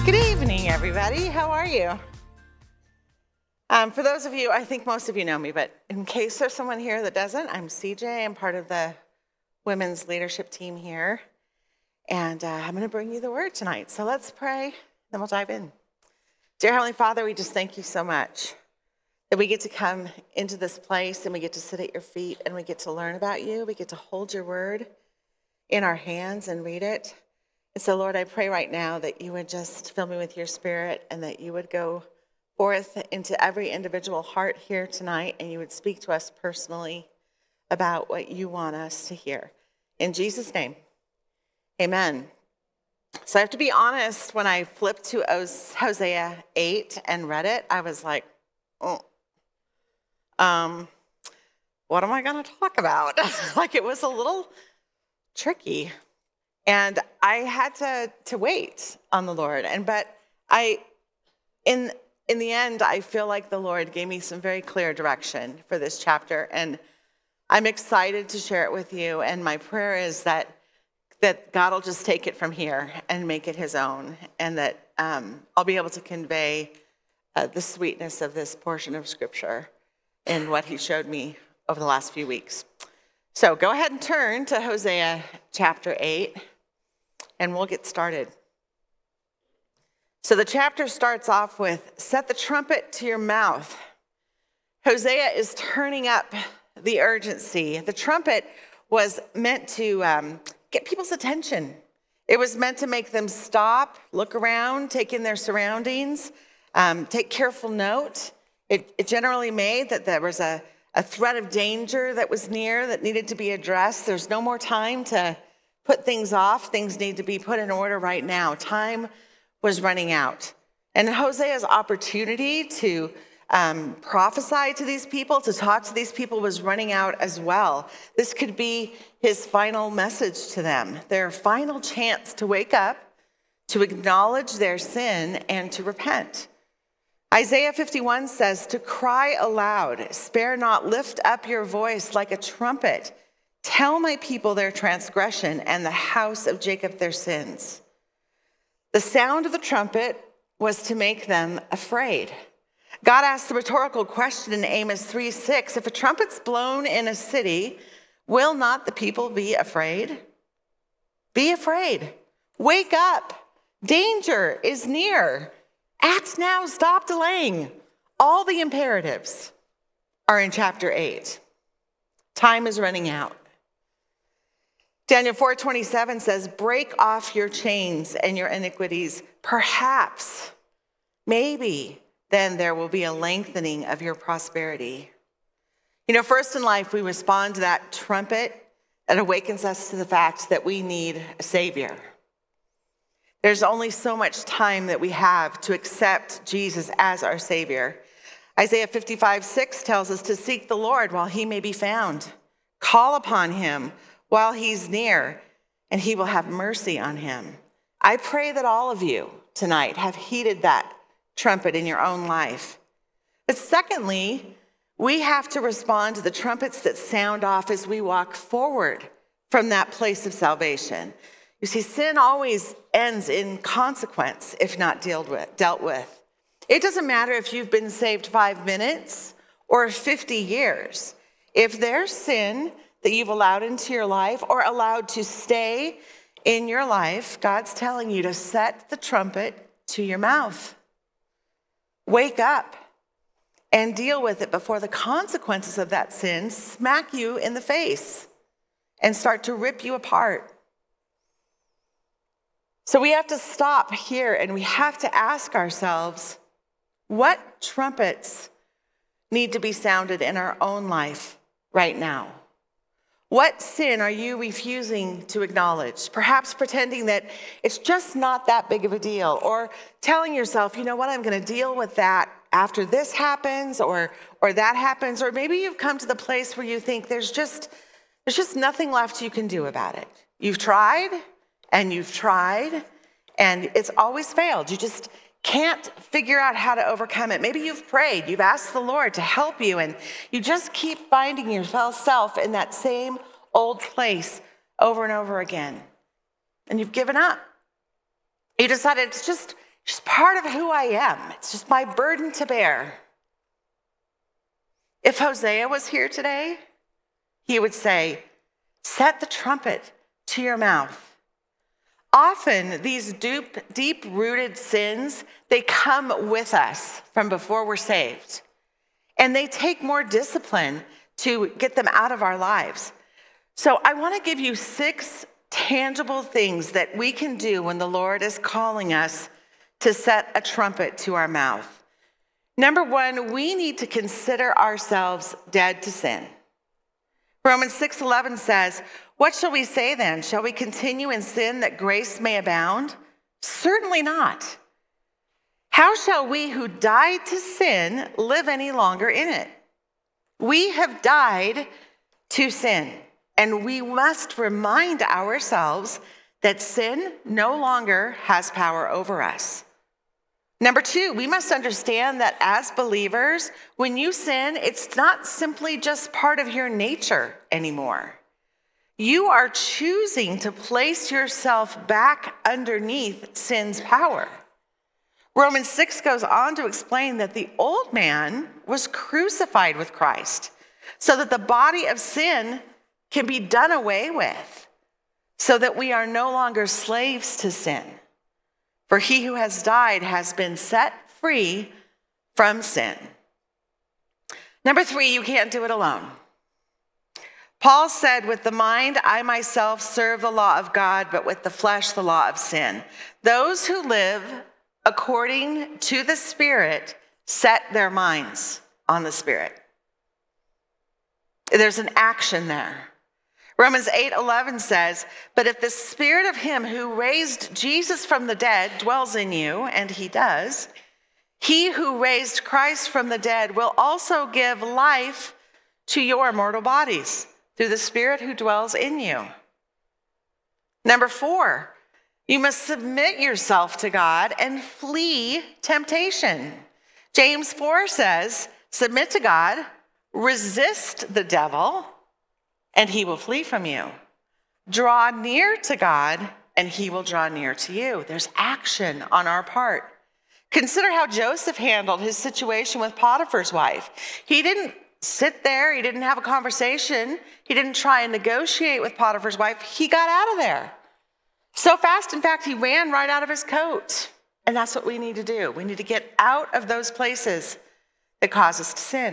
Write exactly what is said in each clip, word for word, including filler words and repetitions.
Good evening, everybody. How are you? Um, for those of you, I think most of you know me, but in case there's someone here that doesn't, I'm C J. I'm part of the women's leadership team here, and uh, I'm going to bring you the word tonight. So let's pray, then we'll dive in. Dear Heavenly Father, we just thank you so much that we get to come into this place and we get to sit at your feet and we get to learn about you. We get to hold your word in our hands and read it. And so, Lord, I pray right now that you would just fill me with your spirit and that you would go forth into every individual heart here tonight and you would speak to us personally about what you want us to hear. In Jesus' name, amen. So I have to be honest, when I flipped to Hosea eight and read it, I was like, oh, um, what am I going to talk about? Like it was a little tricky. And I had to, to wait on the Lord. And but I, in in the end, I feel like the Lord gave me some very clear direction for this chapter. And I'm excited to share it with you. And my prayer is that that God will just take it from here and make it his own. And that um, I'll be able to convey uh, the sweetness of this portion of Scripture in what he showed me over the last few weeks. So go ahead and turn to Hosea chapter eight, and we'll get started. So the chapter starts off with, set the trumpet to your mouth. Hosea is turning up the urgency. The trumpet was meant to um, get people's attention. It was meant to make them stop, look around, take in their surroundings, um, take careful note. It, it generally made that there was a A threat of danger that was near that needed to be addressed. There's no more time to put things off. Things need to be put in order right now. Time was running out. And Hosea's opportunity to um, prophesy to these people, to talk to these people, was running out as well. This could be his final message to them, their final chance to wake up, to acknowledge their sin, and to repent. Isaiah fifty-one says, to cry aloud, spare not, lift up your voice like a trumpet. Tell my people their transgression and the house of Jacob their sins. The sound of the trumpet was to make them afraid. God asked the rhetorical question in Amos three six, if a trumpet's blown in a city, will not the people be afraid? Be afraid. Wake up. Danger is near. Act now, stop delaying. All the imperatives are in chapter eight. Time is running out. Daniel four twenty-seven says, break off your chains and your iniquities. Perhaps, maybe, then there will be a lengthening of your prosperity. You know, first in life, we respond to that trumpet that awakens us to the fact that we need a Savior. There's only so much time that we have to accept Jesus as our Savior. Isaiah fifty-five six tells us to seek the Lord while he may be found. Call upon him while he's near, and he will have mercy on him. I pray that all of you tonight have heeded that trumpet in your own life. But secondly, we have to respond to the trumpets that sound off as we walk forward from that place of salvation. You see, sin always ends in consequence if not dealt with. dealt with. It doesn't matter if you've been saved five minutes or fifty years. If there's sin that you've allowed into your life or allowed to stay in your life, God's telling you to set the trumpet to your mouth. Wake up and deal with it before the consequences of that sin smack you in the face and start to rip you apart. So we have to stop here and we have to ask ourselves, what trumpets need to be sounded in our own life right now? What sin are you refusing to acknowledge? Perhaps pretending that it's just not that big of a deal, or telling yourself, you know what, I'm going to deal with that after this happens or or that happens. Or maybe you've come to the place where you think there's just there's just nothing left you can do about it. You've tried and you've tried and it's always failed. You just can't figure out how to overcome it. Maybe you've prayed, you've asked the Lord to help you, and you just keep finding yourself in that same old place over and over again. And you've given up. You decided it's just, Just part of who I am. It's just my burden to bear. If Hosea was here today, he would say, set the trumpet to your mouth. Often these deep, deep-rooted sins, they come with us from before we're saved. And they take more discipline to get them out of our lives. So I want to give you six tangible things that we can do when the Lord is calling us to set a trumpet to our mouth. Number one, we need to consider ourselves dead to sin. Romans six eleven says, what shall we say then? Shall we continue in sin that grace may abound? Certainly not. How shall we who died to sin live any longer in it? We have died to sin, and we must remind ourselves that sin no longer has power over us. Number two, we must understand that as believers, when you sin, it's not simply just part of your nature anymore. You are choosing to place yourself back underneath sin's power. Romans six goes on to explain that the old man was crucified with Christ so that the body of sin can be done away with, so that we are no longer slaves to sin. For he who has died has been set free from sin. Number three, you can't do it alone. Paul said, with the mind, I myself serve the law of God, but with the flesh, the law of sin. Those who live according to the Spirit set their minds on the Spirit. There's an action there. Romans eight eleven says, but if the Spirit of him who raised Jesus from the dead dwells in you, and he does, he who raised Christ from the dead will also give life to your mortal bodies through the Spirit who dwells in you. Number four, you must submit yourself to God and flee temptation. James four says, submit to God, resist the devil, and he will flee from you. Draw near to God, and he will draw near to you. There's action on our part. Consider how Joseph handled his situation with Potiphar's wife. He didn't sit there. He didn't have a conversation. He didn't try and negotiate with Potiphar's wife. He got out of there so fast. In fact, he ran right out of his coat. And that's what we need to do. We need to get out of those places that cause us to sin.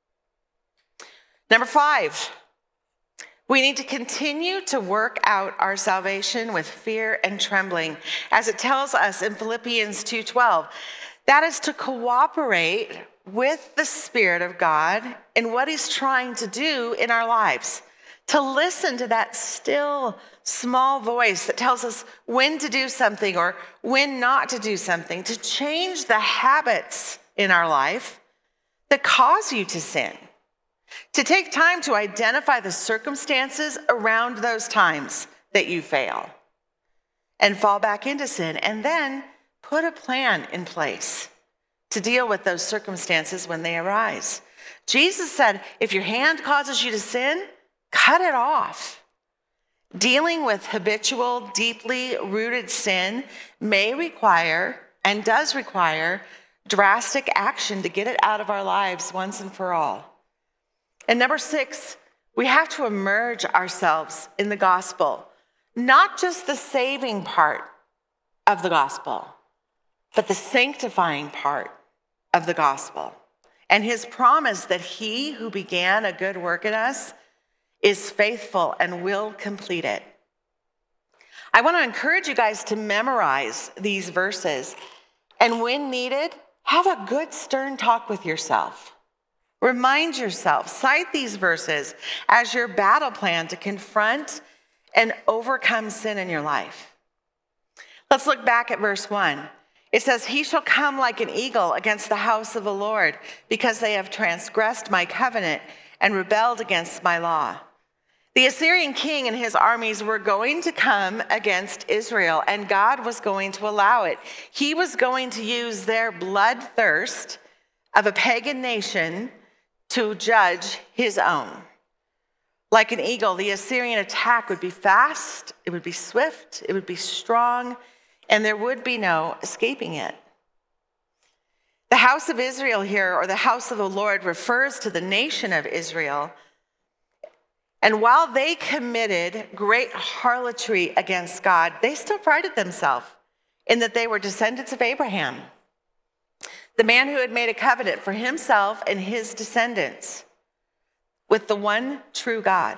Number five, we need to continue to work out our salvation with fear and trembling, as it tells us in Philippians two twelve. That is to cooperate with the Spirit of God in what he's trying to do in our lives, to listen to that still small voice that tells us when to do something or when not to do something, to change the habits in our life that cause you to sin. To take time to identify the circumstances around those times that you fail and fall back into sin, and then put a plan in place to deal with those circumstances when they arise. Jesus said, if your hand causes you to sin, cut it off. Dealing with habitual, deeply rooted sin may require, and does require, drastic action to get it out of our lives once and for all. And number six, we have to immerse ourselves in the gospel, not just the saving part of the gospel, but the sanctifying part of the gospel. And his promise that he who began a good work in us is faithful and will complete it. I want to encourage you guys to memorize these verses, and when needed, have a good stern talk with yourself. Remind yourself, cite these verses as your battle plan to confront and overcome sin in your life. Let's look back at verse one. It says, he shall come like an eagle against the house of the Lord, because they have transgressed my covenant and rebelled against my law. The Assyrian king and his armies were going to come against Israel, and God was going to allow it. He was going to use their bloodthirst of a pagan nation to judge his own. Like an eagle, the Assyrian attack would be fast, it would be swift, it would be strong, and there would be no escaping it. The house of Israel here, or the house of the Lord, refers to the nation of Israel. And while they committed great harlotry against God, they still prided themselves in that they were descendants of Abraham, the man who had made a covenant for himself and his descendants with the one true God.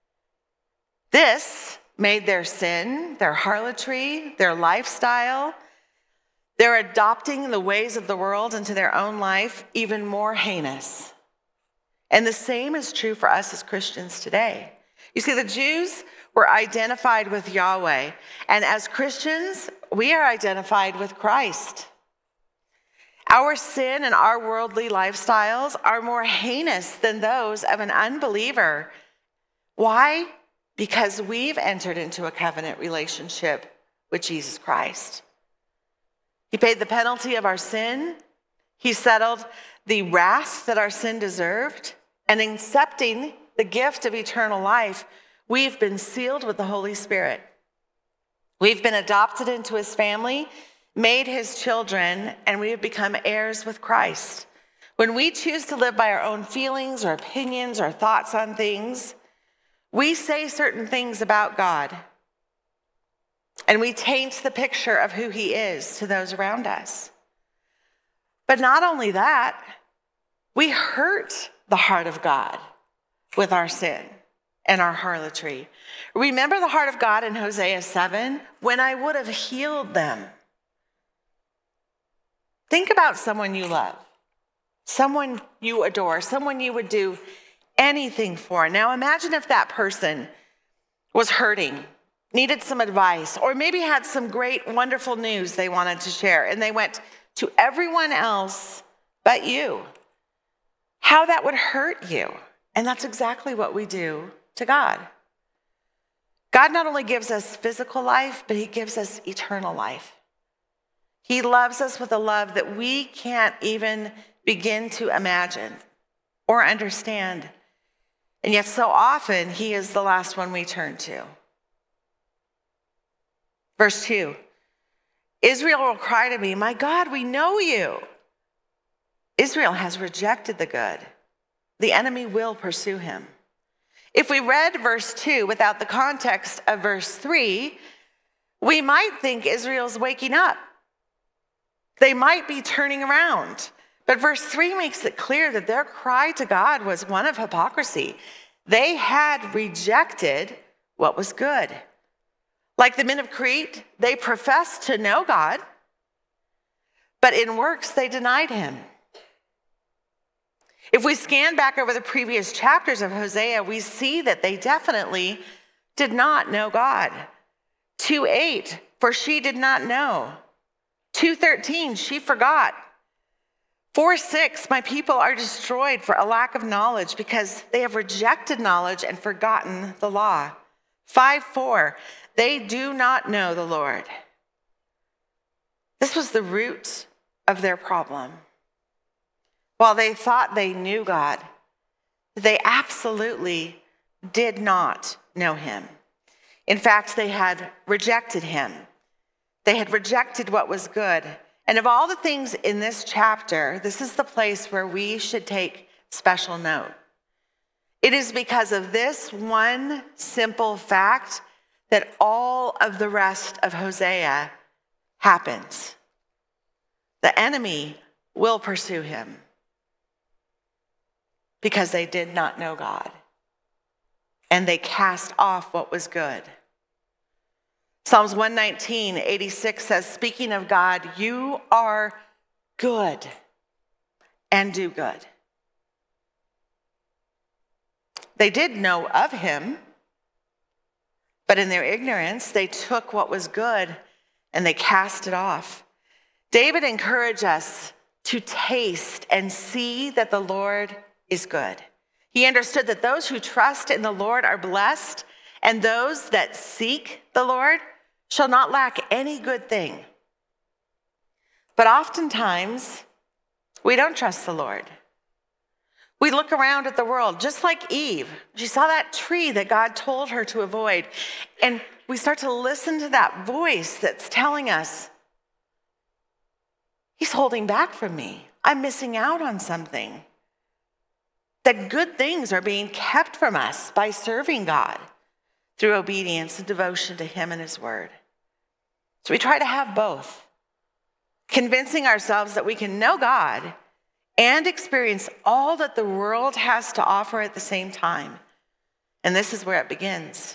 This made their sin, their harlotry, their lifestyle, their adopting the ways of the world into their own life even more heinous. And the same is true for us as Christians today. You see, the Jews were identified with Yahweh, and as Christians, we are identified with Christ. Our sin and our worldly lifestyles are more heinous than those of an unbeliever. Why? Because we've entered into a covenant relationship with Jesus Christ. He paid the penalty of our sin. He settled the wrath that our sin deserved. And in accepting the gift of eternal life, we've been sealed with the Holy Spirit. We've been adopted into his family, made his children, and we have become heirs with Christ. When we choose to live by our own feelings or opinions or thoughts on things, we say certain things about God, and we taint the picture of who he is to those around us. But not only that, we hurt the heart of God with our sin and our harlotry. Remember the heart of God in Hosea seven? When I would have healed them. Think about someone you love, someone you adore, someone you would do anything for. Now imagine if that person was hurting, needed some advice, or maybe had some great, wonderful news they wanted to share, and they went to everyone else but you. How that would hurt you. And that's exactly what we do to God. God not only gives us physical life, but he gives us eternal life. He loves us with a love that we can't even begin to imagine or understand. And yet so often he is the last one we turn to. Verse two, Israel will cry to me, my God, we know you. Israel has rejected the good. The enemy will pursue him. If we read verse two without the context of verse three, we might think Israel's waking up. They might be turning around. But verse three makes it clear that their cry to God was one of hypocrisy. They had rejected what was good. Like the men of Crete, they professed to know God, but in works they denied him. If we scan back over the previous chapters of Hosea, we see that they definitely did not know God. two eight, for she did not know. two thirteen, she forgot. four six, my people are destroyed for a lack of knowledge because they have rejected knowledge and forgotten the law. five four, they do not know the Lord. This was the root of their problem. While they thought they knew God, they absolutely did not know him. In fact, they had rejected him. They had rejected what was good. And of all the things in this chapter, this is the place where we should take special note. It is because of this one simple fact that all of the rest of Hosea happens. The enemy will pursue him because they did not know God and they cast off what was good. Psalms one nineteen, eighty-six says, speaking of God, you are good and do good. They did know of him, but in their ignorance, they took what was good and they cast it off. David encouraged us to taste and see that the Lord is good. He understood that those who trust in the Lord are blessed, and those that seek the Lord shall not lack any good thing. But oftentimes, we don't trust the Lord. We look around at the world, just like Eve. She saw that tree that God told her to avoid. And we start to listen to that voice that's telling us, he's holding back from me. I'm missing out on something. That good things are being kept from us by serving God through obedience and devotion to him and his word. So we try to have both, convincing ourselves that we can know God and experience all that the world has to offer at the same time. And this is where it begins.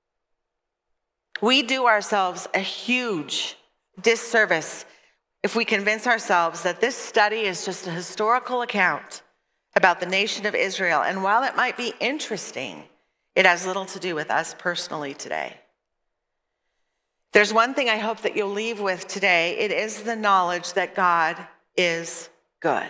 We do ourselves a huge disservice if we convince ourselves that this study is just a historical account about the nation of Israel. And while it might be interesting, it has little to do with us personally today. There's one thing I hope that you'll leave with today. It is the knowledge that God is good.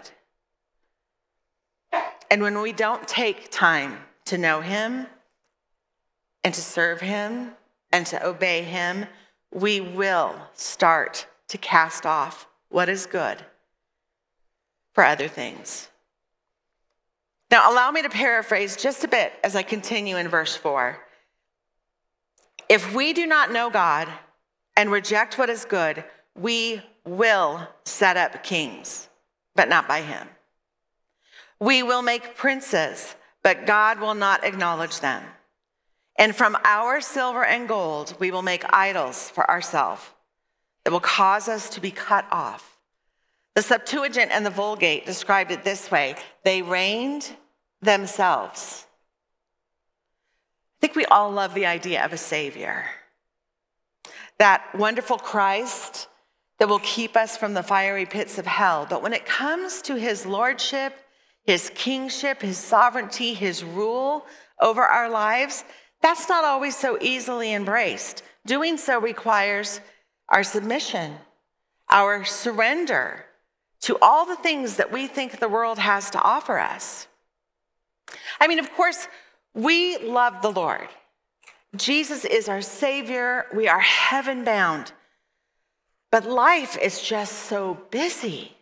And when we don't take time to know him and to serve him and to obey him, we will start to cast off what is good for other things. Now, allow me to paraphrase just a bit as I continue in verse four. If we do not know God and reject what is good, we will set up kings, but not by him. We will make princes, but God will not acknowledge them. And from our silver and gold, we will make idols for ourselves that will cause us to be cut off. The Septuagint and the Vulgate described it this way: they reigned themselves. I think we all love the idea of a savior, that wonderful Christ that will keep us from the fiery pits of hell. But when it comes to his lordship, his kingship, his sovereignty, his rule over our lives, that's not always so easily embraced. Doing so requires our submission, our surrender to all the things that we think the world has to offer us. I mean, of course, we love the Lord. Jesus is our Savior. We are heaven-bound. But life is just so busy.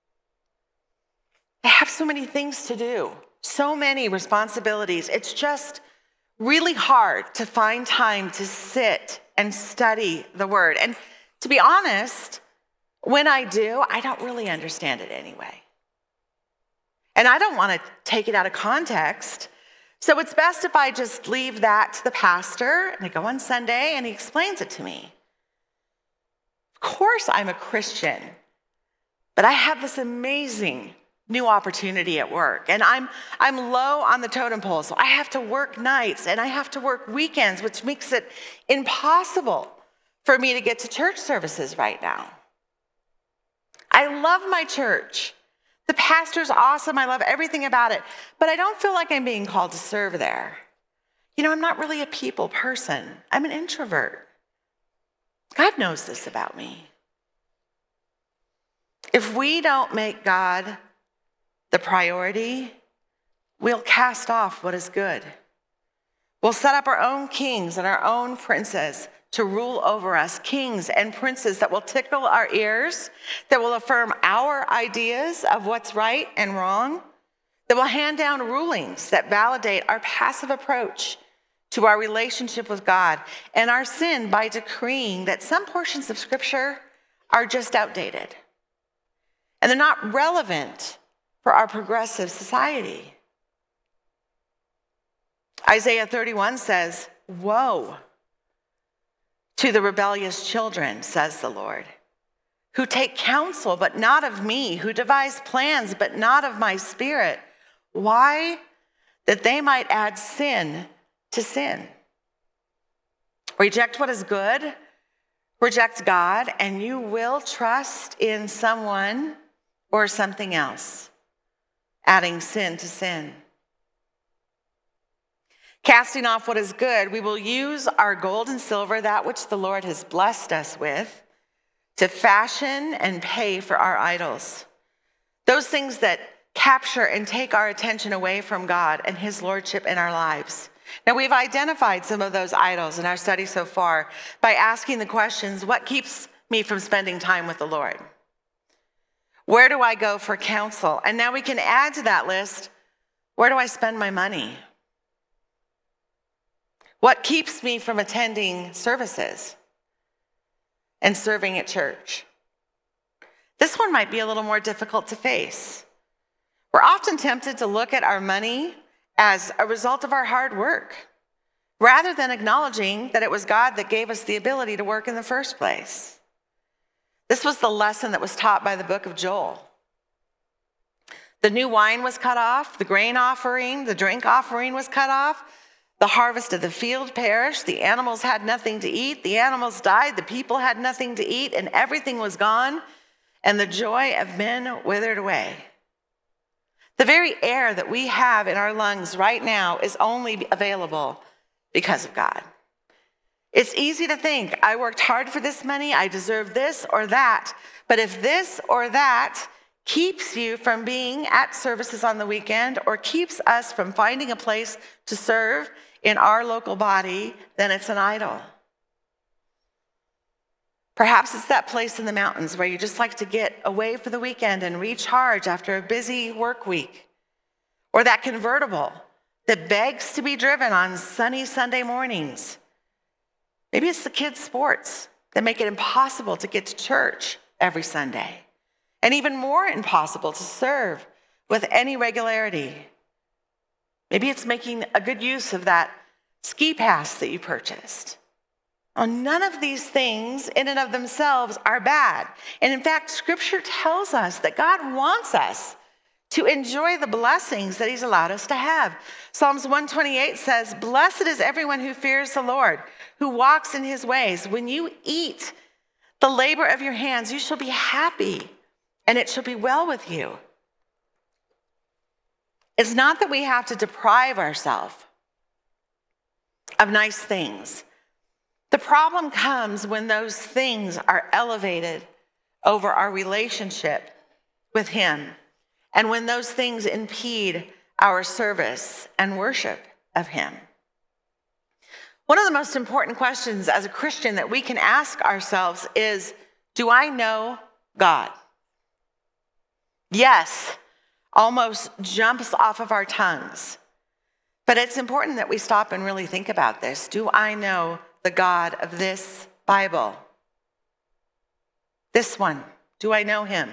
I have so many things to do, so many responsibilities. It's just really hard to find time to sit and study the word. And to be honest, when I do, I don't really understand it anyway. And I don't want to take it out of context. So it's best if I just leave that to the pastor and I go on Sunday and he explains it to me. Of course I'm a Christian, but I have this amazing new opportunity at work. And I'm I'm low on the totem pole, so I have to work nights and I have to work weekends, which makes it impossible for me to get to church services right now. I love my church. The pastor's awesome. I love everything about it, but I don't feel like I'm being called to serve there. You know, I'm not really a people person. I'm an introvert. God knows this about me. If we don't make God the priority, we'll cast off what is good. We'll set up our own kings and our own princes to rule over us, kings and princes that will tickle our ears, that will affirm our ideas of what's right and wrong, that will hand down rulings that validate our passive approach to our relationship with God and our sin by decreeing that some portions of Scripture are just outdated and they're not relevant for our progressive society. Isaiah thirty-one says, "Woe to the rebellious children," says the Lord, "who take counsel, but not of me, who devise plans, but not of my spirit." Why? That they might add sin to sin. Reject what is good, reject God, and you will trust in someone or something else, adding sin to sin. Casting off what is good, we will use our gold and silver, that which the Lord has blessed us with, to fashion and pay for our idols. Those things that capture and take our attention away from God and his lordship in our lives. Now, we've identified some of those idols in our study so far by asking the questions: what keeps me from spending time with the Lord? Where do I go for counsel? And now we can add to that list: where do I spend my money? What keeps me from attending services and serving at church? This one might be a little more difficult to face. We're often tempted to look at our money as a result of our hard work, rather than acknowledging that it was God that gave us the ability to work in the first place. This was the lesson that was taught by the book of Joel. The new wine was cut off, the grain offering, the drink offering was cut off, the harvest of the field perished, the animals had nothing to eat, the animals died, the people had nothing to eat, and everything was gone, and the joy of men withered away. The very air that we have in our lungs right now is only available because of God. It's easy to think, I worked hard for this money, I deserve this or that, but if this or that keeps you from being at services on the weekend or keeps us from finding a place to serve in our local body, then it's an idol. Perhaps it's that place in the mountains where you just like to get away for the weekend and recharge after a busy work week. Or that convertible that begs to be driven on sunny Sunday mornings. Maybe it's the kids' sports that make it impossible to get to church every Sunday. And even more impossible to serve with any regularity. Maybe it's making a good use of that ski pass that you purchased. Well, none of these things in and of themselves are bad. And in fact, Scripture tells us that God wants us to enjoy the blessings that he's allowed us to have. Psalms one twenty-eight says, "Blessed is everyone who fears the Lord, who walks in his ways. When you eat the labor of your hands, you shall be happy, and it shall be well with you." It's not that we have to deprive ourselves of nice things. The problem comes when those things are elevated over our relationship with him, and when those things impede our service and worship of him. One of the most important questions as a Christian that we can ask ourselves is, do I know God? Yes, almost jumps off of our tongues. But it's important that we stop and really think about this. Do I know the God of this Bible? This one, do I know him?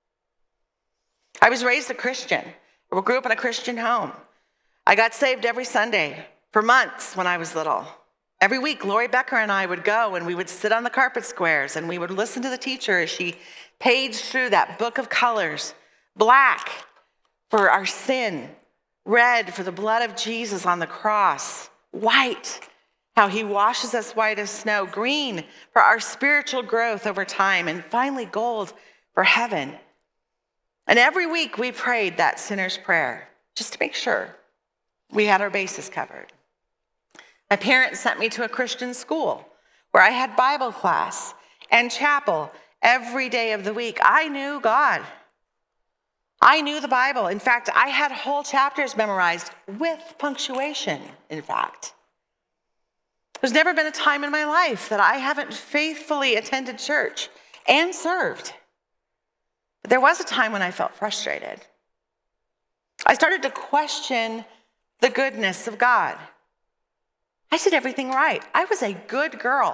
I was raised a Christian. I grew up in a Christian home. I got saved every Sunday for months when I was little. Every week, Lori Becker and I would go and we would sit on the carpet squares and we would listen to the teacher as she paged through that book of colors. Black for our sin, red for the blood of Jesus on the cross, white, how he washes us white as snow, green for our spiritual growth over time, and finally gold for heaven. And every week we prayed that sinner's prayer just to make sure we had our bases covered. My parents sent me to a Christian school where I had Bible class and chapel every day of the week. I knew God. I knew the Bible. In fact, I had whole chapters memorized with punctuation, in fact. There's never been a time in my life that I haven't faithfully attended church and served. But there was a time when I felt frustrated. I started to question the goodness of God. I did everything right. I was a good girl.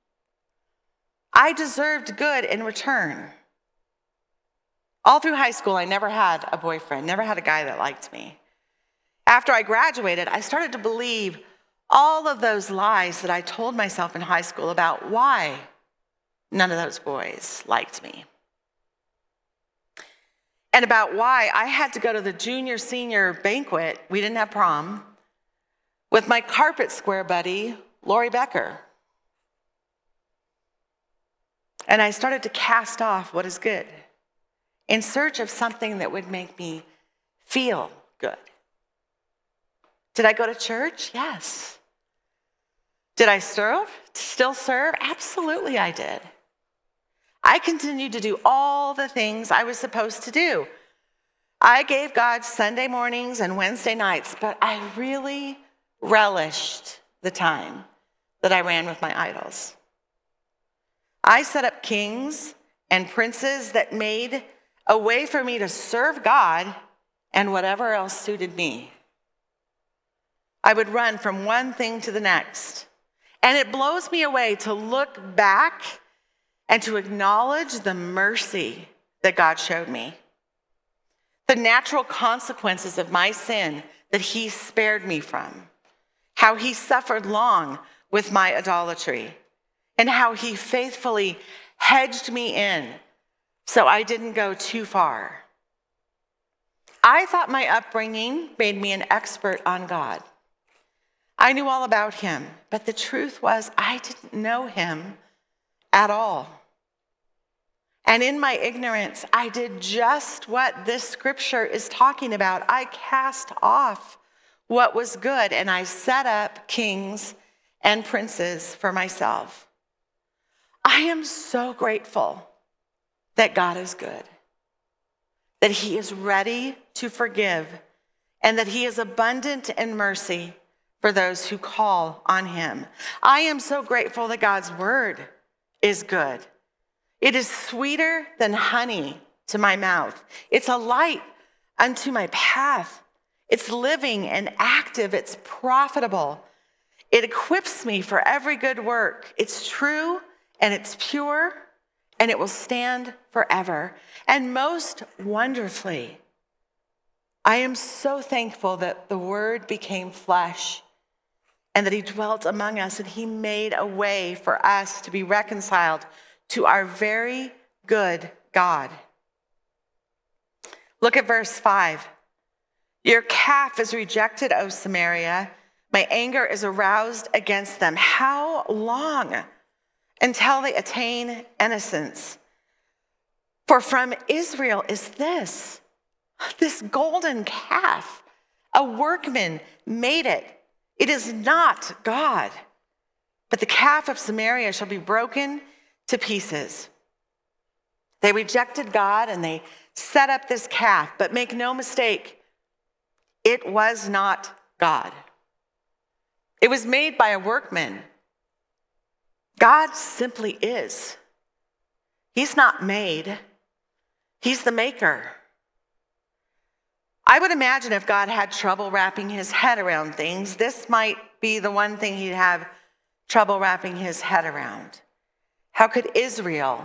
I deserved good in return. All through high school, I never had a boyfriend, never had a guy that liked me. After I graduated, I started to believe all of those lies that I told myself in high school about why none of those boys liked me. And about why I had to go to the junior senior banquet, we didn't have prom, with my carpet square buddy, Lori Becker. And I started to cast off what is good in search of something that would make me feel good. Did I go to church? Yes. Did I serve? Still serve? Absolutely I did. I continued to do all the things I was supposed to do. I gave God Sunday mornings and Wednesday nights, but I really relished the time that I ran with my idols. I set up kings and princes that made a way for me to serve God and whatever else suited me. I would run from one thing to the next. And it blows me away to look back and to acknowledge the mercy that God showed me. The natural consequences of my sin that he spared me from. How he suffered long with my idolatry. And how he faithfully hedged me in so I didn't go too far. I thought my upbringing made me an expert on God. I knew all about him, but the truth was I didn't know him at all. And in my ignorance, I did just what this scripture is talking about. I cast off what was good, and I set up kings and princes for myself. I am so grateful that God is good, that he is ready to forgive, and that he is abundant in mercy for those who call on him. I am so grateful that God's word is good. It is sweeter than honey to my mouth. It's a light unto my path. It's living and active. It's profitable. It equips me for every good work. It's true and it's pure and it will stand forever. And most wonderfully, I am so thankful that the word became flesh and that he dwelt among us and he made a way for us to be reconciled to our very good God. Look at verse five. Your calf is rejected, O Samaria. My anger is aroused against them. How long until they attain innocence? For from Israel is this, this golden calf. A workman made it. It is not God. But the calf of Samaria shall be broken to pieces. They rejected God and they set up this calf. But make no mistake, it was not God. It was made by a workman. God simply is. He's not made. He's the maker. I would imagine if God had trouble wrapping his head around things, this might be the one thing he'd have trouble wrapping his head around. How could Israel,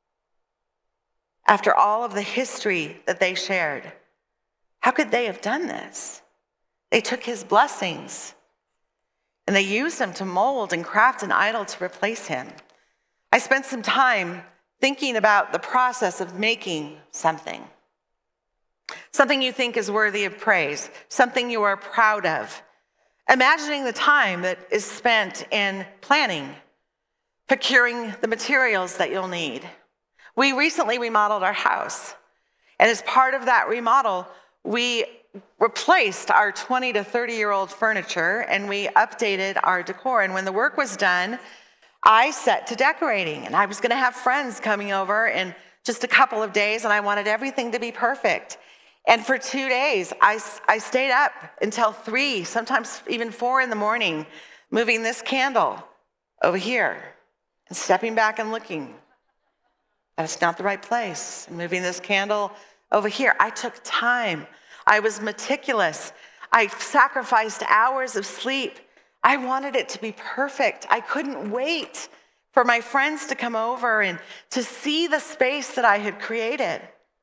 after all of the history that they shared, how could they have done this? They took his blessings and they used them to mold and craft an idol to replace him. I spent some time thinking about the process of making something. Something you think is worthy of praise, something you are proud of. Imagining the time that is spent in planning, procuring the materials that you'll need. We recently remodeled our house. And as part of that remodel, we replaced our twenty to thirty year old furniture and we updated our decor. And when the work was done, I set to decorating. And I was gonna have friends coming over in just a couple of days and I wanted everything to be perfect. And for two days, I, I stayed up until three, sometimes even four in the morning, moving this candle over here and stepping back and looking. That's not the right place. And moving this candle over here. I took time. I was meticulous. I sacrificed hours of sleep. I wanted it to be perfect. I couldn't wait for my friends to come over and to see the space that I had created.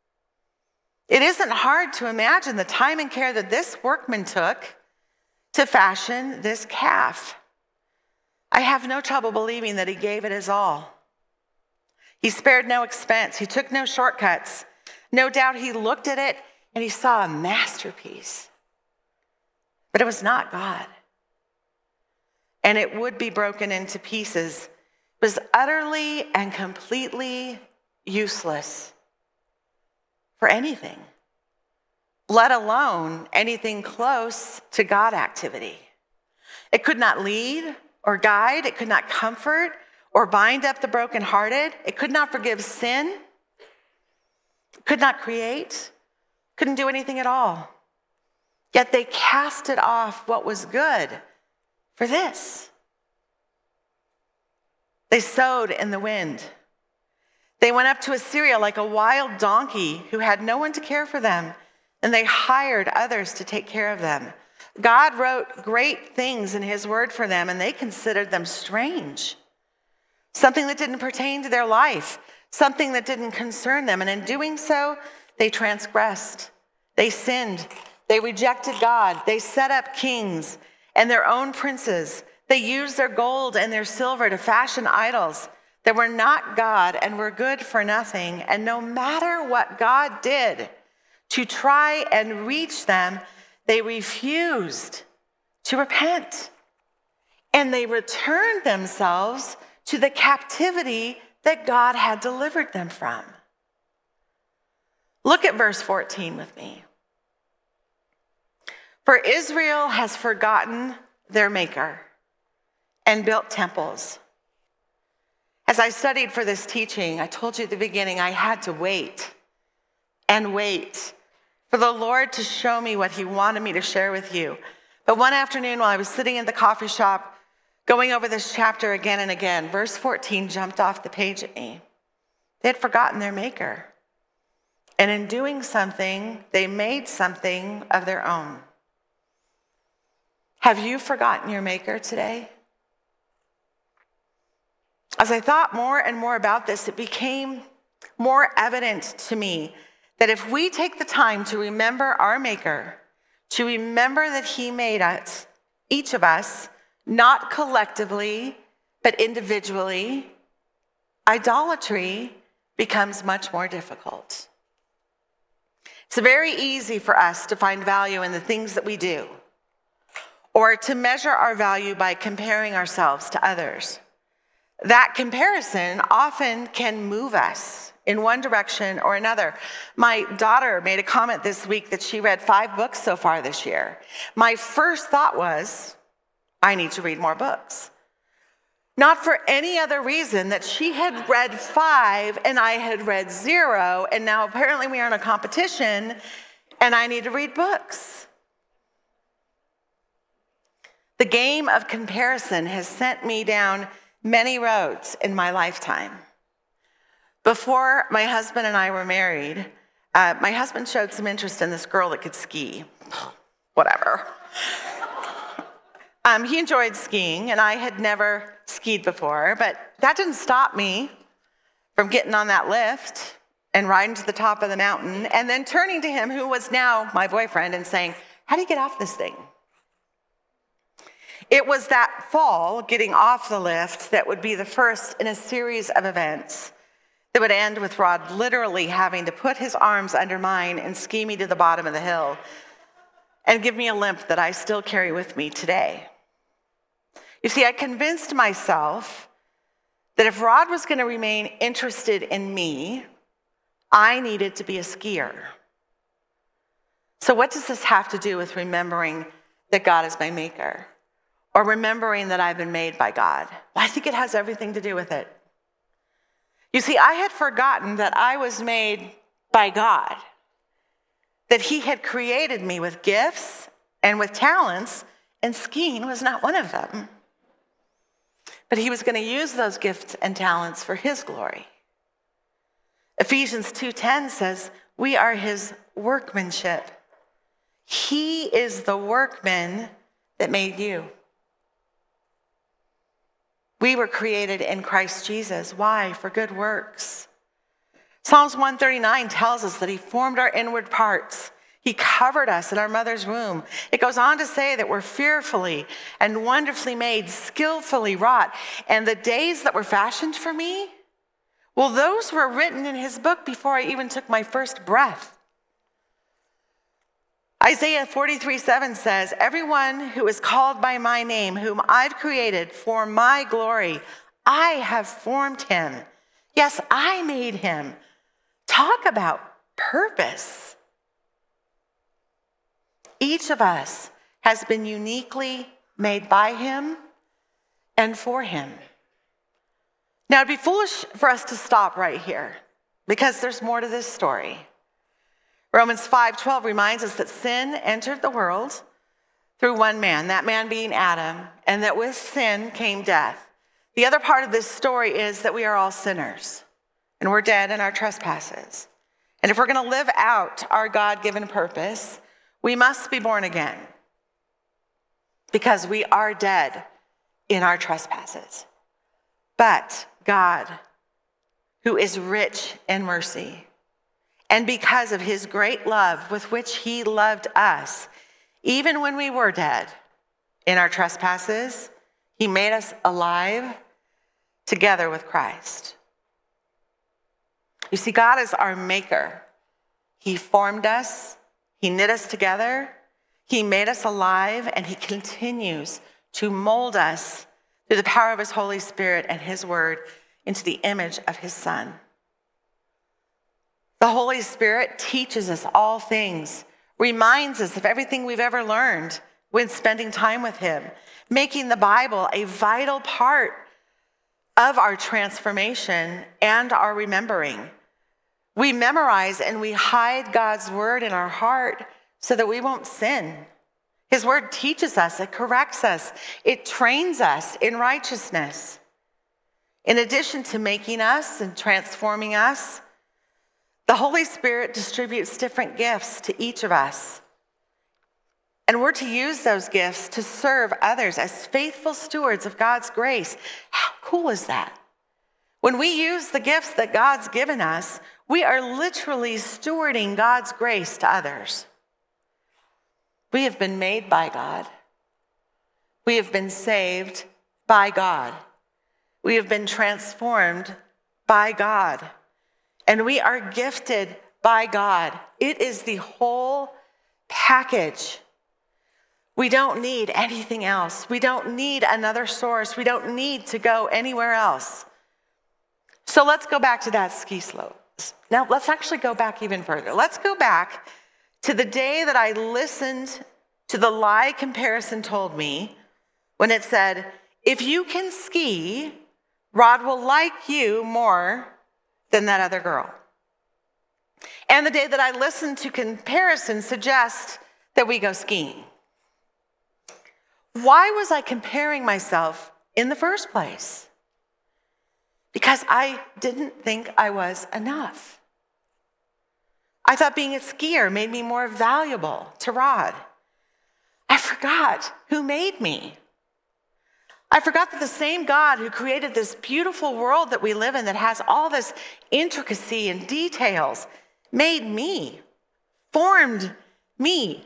It isn't hard to imagine the time and care that this workman took to fashion this calf. I have no trouble believing that he gave it his all. He spared no expense. He took no shortcuts. No doubt he looked at it and he saw a masterpiece. But it was not God. And it would be broken into pieces. It was utterly and completely useless for anything, let alone anything close to God activity. It could not lead or guide. It could not comfort or bind up the brokenhearted. It could not forgive sin. It could not create. Couldn't do anything at all. Yet they casted off what was good for this. They sowed in the wind. They went up to Assyria like a wild donkey who had no one to care for them, and they hired others to take care of them. God wrote great things in his word for them, and they considered them strange. Something that didn't pertain to their life, something that didn't concern them. And in doing so, they transgressed. They sinned. They rejected God. They set up kings and their own princes. They used their gold and their silver to fashion idols that were not God and were good for nothing. And no matter what God did to try and reach them, they refused to repent. And they returned themselves to the captivity that God had delivered them from. Look at verse fourteen with me. For Israel has forgotten their Maker and built temples. As I studied for this teaching, I told you at the beginning, I had to wait and wait for the Lord to show me what he wanted me to share with you. But one afternoon while I was sitting in the coffee shop, going over this chapter again and again, verse fourteen jumped off the page at me. They had forgotten their Maker. And in doing something, they made something of their own. Have you forgotten your Maker today? As I thought more and more about this, it became more evident to me that if we take the time to remember our Maker, to remember that he made us, each of us, not collectively, but individually, idolatry becomes much more difficult. It's very easy for us to find value in the things that we do, or to measure our value by comparing ourselves to others. That comparison often can move us in one direction or another. My daughter made a comment this week that she read five books so far this year. My first thought was, I need to read more books. Not for any other reason that she had read five and I had read zero, and now apparently we are in a competition and I need to read books. The game of comparison has sent me down many roads in my lifetime. Before my husband and I were married, uh, my husband showed some interest in this girl that could ski. Whatever. Um, he enjoyed skiing, and I had never skied before, but that didn't stop me from getting on that lift and riding to the top of the mountain, and then turning to him, who was now my boyfriend, and saying, how do you get off this thing? It was that fall, getting off the lift, that would be the first in a series of events that would end with Rod literally having to put his arms under mine and ski me to the bottom of the hill and give me a limp that I still carry with me today. You see, I convinced myself that if Rod was going to remain interested in me, I needed to be a skier. So what does this have to do with remembering that God is my Maker? Or remembering that I've been made by God? Well, I think it has everything to do with it. You see, I had forgotten that I was made by God, that he had created me with gifts and with talents, and skiing was not one of them. But he was going to use those gifts and talents for his glory. Ephesians two ten says, we are his workmanship. He is the workman that made you. We were created in Christ Jesus. Why? For good works. Psalms one thirty-nine tells us that he formed our inward parts. He covered us in our mother's womb. It goes on to say that we're fearfully and wonderfully made, skillfully wrought. And the days that were fashioned for me, well, those were written in his book before I even took my first breath. Isaiah forty-three seven says, everyone who is called by my name, whom I've created for my glory, I have formed him. Yes, I made him. Talk about purpose. Each of us has been uniquely made by him and for him. Now, it'd be foolish for us to stop right here because there's more to this story. Romans five twelve reminds us that sin entered the world through one man, that man being Adam, and that with sin came death. The other part of this story is that we are all sinners, and we're dead in our trespasses. And if we're going to live out our God-given purpose, we must be born again. because we are dead in our trespasses. But God, who is rich in mercy, and because of his great love with which he loved us, even when we were dead in our trespasses, he made us alive together with Christ. You see, God is our maker. He formed us, he knit us together, he made us alive, and he continues to mold us through the power of his Holy Spirit and his word into the image of his Son. The Holy Spirit teaches us all things, reminds us of everything we've ever learned when spending time with him, making the Bible a vital part of our transformation and our remembering. We memorize and we hide God's word in our heart so that we won't sin. His word teaches us, it corrects us, it trains us in righteousness. In addition to making us and transforming us, the Holy Spirit distributes different gifts to each of us. And we're to use those gifts to serve others as faithful stewards of God's grace. How cool is that? When we use the gifts that God's given us, we are literally stewarding God's grace to others. We have been made by God. We have been saved by God. We have been transformed by God. And we are gifted by God. It is the whole package. We don't need anything else. We don't need another source. We don't need to go anywhere else. So let's go back to that ski slope. Now let's actually go back even further. Let's go back to the day that I listened to the lie comparison told me when it said, if you can ski, Rod will like you more than that other girl. And the day that I listened to comparison suggest that we go skiing. Why was I comparing myself in the first place? Because I didn't think I was enough. I thought being a skier made me more valuable to Rod. I forgot who made me. I forgot that the same God who created this beautiful world that we live in that has all this intricacy and details made me, formed me,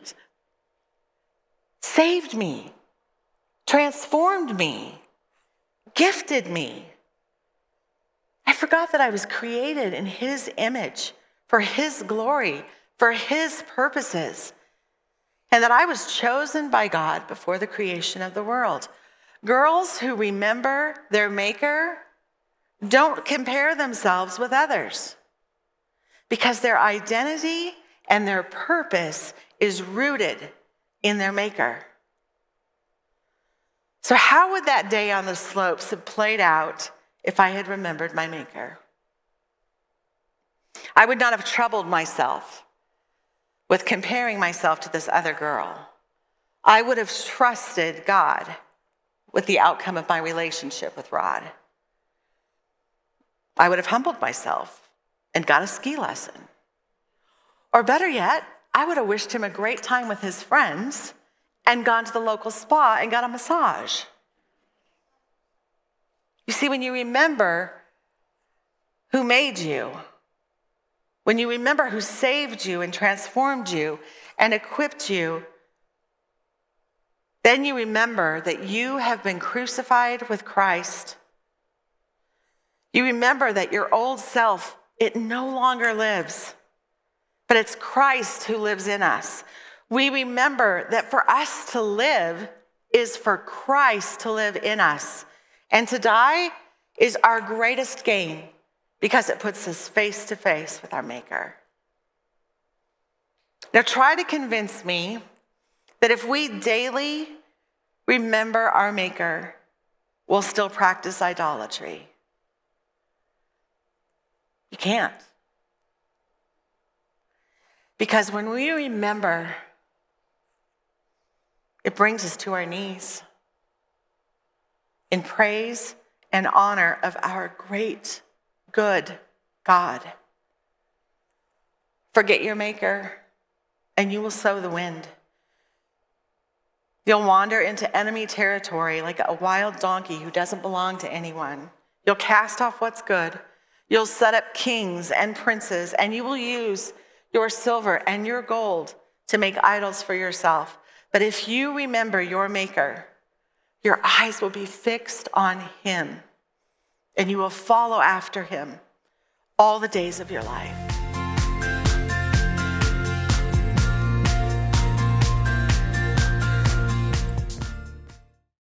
saved me, transformed me, gifted me. I forgot that I was created in his image, for his glory, for his purposes, and that I was chosen by God before the creation of the world. Girls who remember their maker don't compare themselves with others because their identity and their purpose is rooted in their maker. So how would that day on the slopes have played out if I had remembered my maker? I would not have troubled myself with comparing myself to this other girl. I would have trusted God with the outcome of my relationship with Rod. I would have humbled myself and got a ski lesson. Or better yet, I would have wished him a great time with his friends and gone to the local spa and got a massage. You see, when you remember who made you, when you remember who saved you and transformed you and equipped you, then you remember that you have been crucified with Christ. You remember that your old self, it no longer lives, but it's Christ who lives in us. We remember that for us to live is for Christ to live in us. And to die is our greatest gain because it puts us face to face with our Maker. Now try to convince me that if we daily remember our Maker, we'll still practice idolatry. You can't. Because when we remember, it brings us to our knees in praise and honor of our great, good God. Forget your Maker, and you will sow the wind. You'll wander into enemy territory like a wild donkey who doesn't belong to anyone. You'll cast off what's good. You'll set up kings and princes, and you will use your silver and your gold to make idols for yourself. But if you remember your Maker, your eyes will be fixed on him, and you will follow after him all the days of your life.